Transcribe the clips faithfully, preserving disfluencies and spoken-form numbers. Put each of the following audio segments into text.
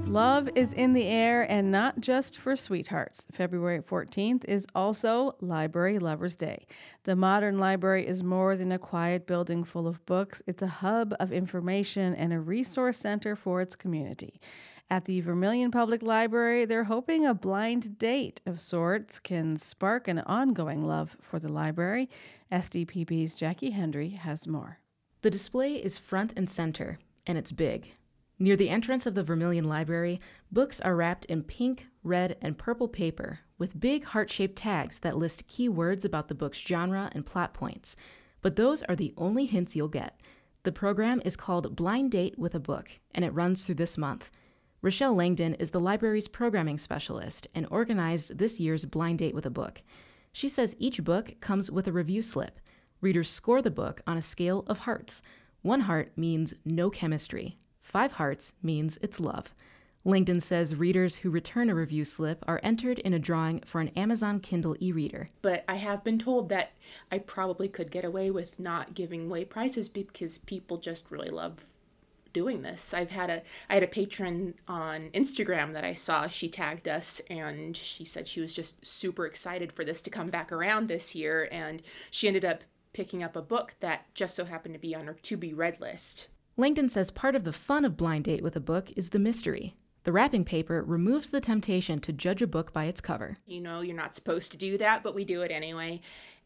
Love is in the air, and not just for sweethearts. February fourteenth is also Library Lovers Day. The modern library is more than a quiet building full of books. It's a hub of information and a resource center for its community. At the Vermilion Public Library, they're hoping a blind date of sorts can spark an ongoing love for the library. S D P B's Jackie Hendry has more. The display is front and center, and it's big. Near the entrance of the Vermilion Library, books are wrapped in pink, red, and purple paper with big heart-shaped tags that list key words about the book's genre and plot points. But those are the only hints you'll get. The program is called Blind Date with a Book, and it runs through this month. Rochelle Langdon is the library's programming specialist and organized this year's Blind Date with a Book. She says each book comes with a review slip. Readers score the book on a scale of hearts. One heart means no chemistry. Five hearts means it's love. Langdon says readers who return a review slip are entered in a drawing for an Amazon Kindle e-reader. But I have been told that I probably could get away with not giving away prizes because people just really love doing this. I've had a I had a patron on Instagram that I saw. She tagged us and she said she was just super excited for this to come back around this year, and she ended up picking up a book that just so happened to be on her to-be-read list. Langdon says part of the fun of Blind Date with a Book is the mystery. The wrapping paper removes the temptation to judge a book by its cover. You know, you're not supposed to do that, but we do it anyway.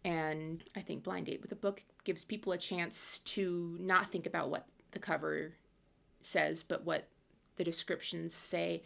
And I think Blind Date with a Book gives people a chance to not think about what the cover says, but what the descriptions say.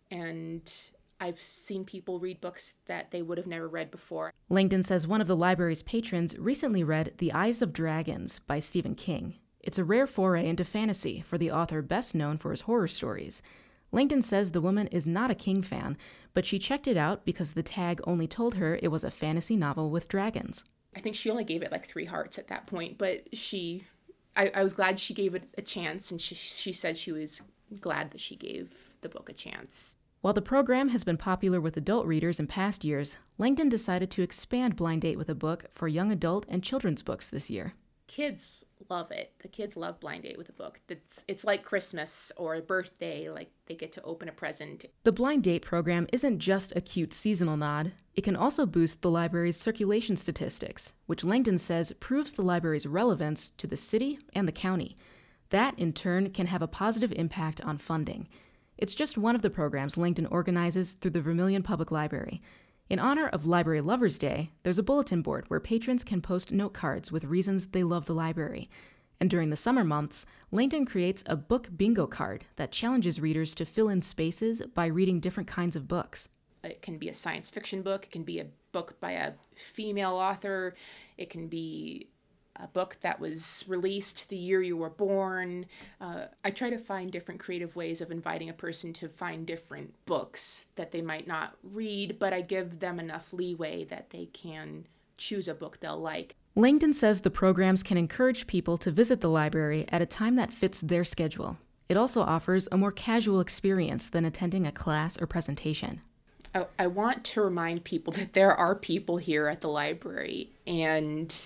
And I've seen people read books that they would have never read before. Langdon says one of the library's patrons recently read The Eyes of Dragons by Stephen King. It's a rare foray into fantasy for the author best known for his horror stories. Langdon says the woman is not a King fan, but she checked it out because the tag only told her it was a fantasy novel with dragons. I think she only gave it like three hearts at that point, but she, I, I was glad she gave it a chance, and she, she said she was glad that she gave the book a chance. While the program has been popular with adult readers in past years, Langdon decided to expand Blind Date with a Book for young adult and children's books this year. Kids love it. The kids love Blind Date with a Book. It's, it's like Christmas or a birthday, like they get to open a present. The Blind Date program isn't just a cute seasonal nod. It can also boost the library's circulation statistics, which Langdon says proves the library's relevance to the city and the county. That, in turn, can have a positive impact on funding. It's just one of the programs Langdon organizes through the Vermilion Public Library. In honor of Library Lovers Day, there's a bulletin board where patrons can post note cards with reasons they love the library. And during the summer months, Langdon creates a book bingo card that challenges readers to fill in spaces by reading different kinds of books. It can be a science fiction book, it can be a book by a female author, it can be a book that was released the year you were born. Uh, I try to find different creative ways of inviting a person to find different books that they might not read, but I give them enough leeway that they can choose a book they'll like. Langdon says the programs can encourage people to visit the library at a time that fits their schedule. It also offers a more casual experience than attending a class or presentation. I, I want to remind people that there are people here at the library, and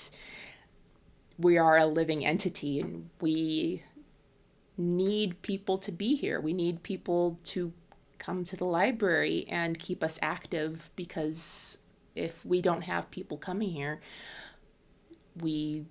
we are a living entity, and we need people to be here. We need people to come to the library and keep us active, because if we don't have people coming here, we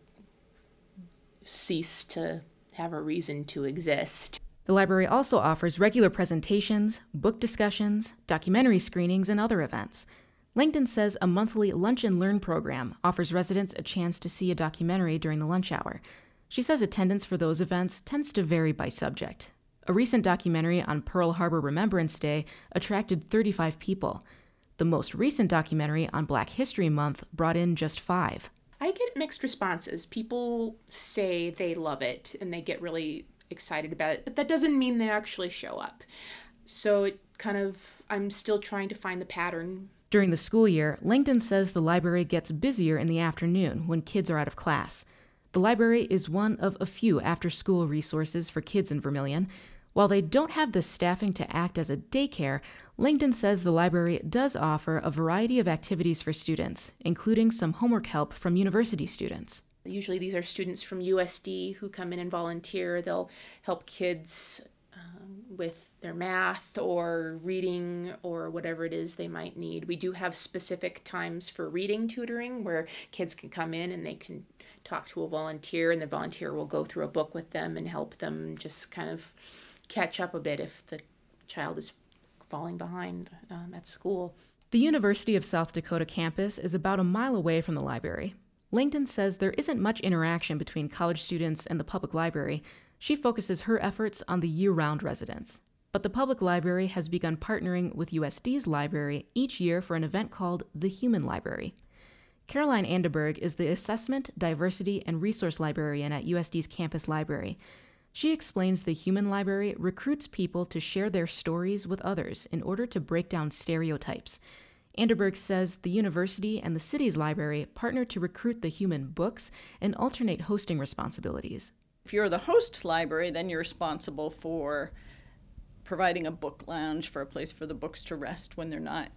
cease to have a reason to exist. The library also offers regular presentations, book discussions, documentary screenings, and other events. Langdon says a monthly Lunch and Learn program offers residents a chance to see a documentary during the lunch hour. She says attendance for those events tends to vary by subject. A recent documentary on Pearl Harbor Remembrance Day attracted thirty-five people. The most recent documentary on Black History Month brought in just five. I get mixed responses. People say they love it and they get really excited about it, but that doesn't mean they actually show up. So it kind of, I'm still trying to find the pattern. During the school year, Langdon says the library gets busier in the afternoon when kids are out of class. The library is one of a few after-school resources for kids in Vermilion. While they don't have the staffing to act as a daycare, Langdon says the library does offer a variety of activities for students, including some homework help from university students. Usually these are students from U S D who come in and volunteer. They'll help kids um, with their math or reading or whatever it is they might need. We do have specific times for reading tutoring where kids can come in and they can talk to a volunteer, and the volunteer will go through a book with them and help them just kind of catch up a bit if the child is falling behind um, at school. The University of South Dakota campus is about a mile away from the library. Langdon says there isn't much interaction between college students and the public library. She focuses her efforts on the year-round residents. But the public library has begun partnering with U S D's library each year for an event called the Human Library. Caroline Anderberg is the Assessment, Diversity, and Resource Librarian at U S D's campus library. She explains the Human Library recruits people to share their stories with others in order to break down stereotypes. Anderberg says the university and the city's library partner to recruit the human books and alternate hosting responsibilities. If you're the host library, then you're responsible for providing a book lounge, for a place for the books to rest when they're not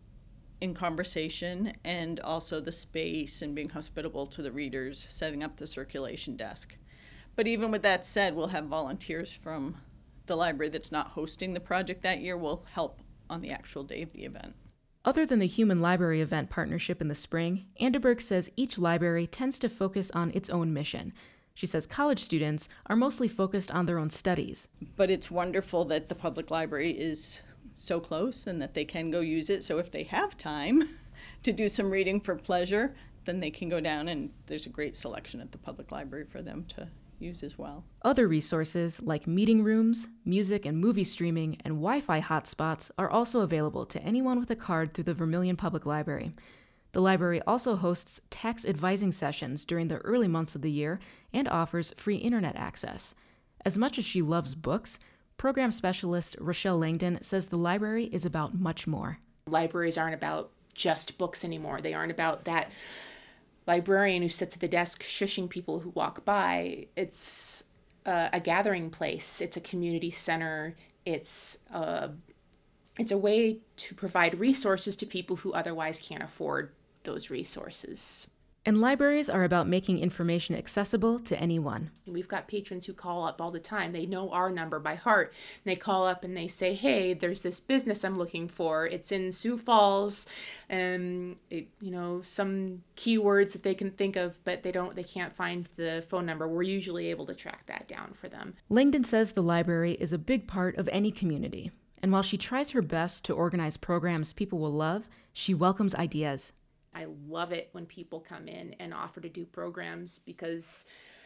in conversation, and also the space and being hospitable to the readers, setting up the circulation desk. But even with that said, we'll have volunteers from the library that's not hosting the project that year will help on the actual day of the event. Other than the Human Library event partnership in the spring, Anderberg says each library tends to focus on its own mission. She says college students are mostly focused on their own studies. But it's wonderful that the public library is so close and that they can go use it. So if they have time to do some reading for pleasure, then they can go down, and there's a great selection at the public library for them to use as well. Other resources like meeting rooms, music and movie streaming, and Wi-Fi hotspots are also available to anyone with a card through the Vermilion Public Library. The library also hosts tax advising sessions during the early months of the year and offers free internet access. As much as she loves books, program specialist Rochelle Langdon says the library is about much more. Libraries aren't about just books anymore. They aren't about that librarian who sits at the desk shushing people who walk by. It's a, a gathering place. It's a community center. It's a, it's a way to provide resources to people who otherwise can't afford those resources. And libraries are about making information accessible to anyone. We've got patrons who call up all the time. They know our number by heart. They call up and they say, hey, there's this business I'm looking for. It's in Sioux Falls. And, it, you know, some keywords that they can think of, but they don't, they can't find the phone number. We're usually able to track that down for them. Langdon says the library is a big part of any community. And while she tries her best to organize programs people will love, she welcomes ideas. I love it when people come in and offer to do programs because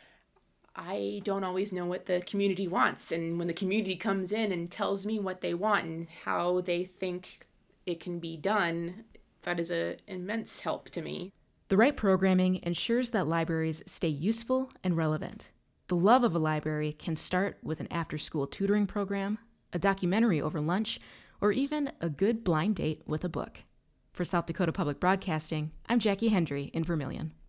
I don't always know what the community wants. And when the community comes in and tells me what they want and how they think it can be done, that is an immense help to me. The right programming ensures that libraries stay useful and relevant. The love of a library can start with an after-school tutoring program, a documentary over lunch, or even a good blind date with a book. For South Dakota Public Broadcasting, I'm Jackie Hendry in Vermilion.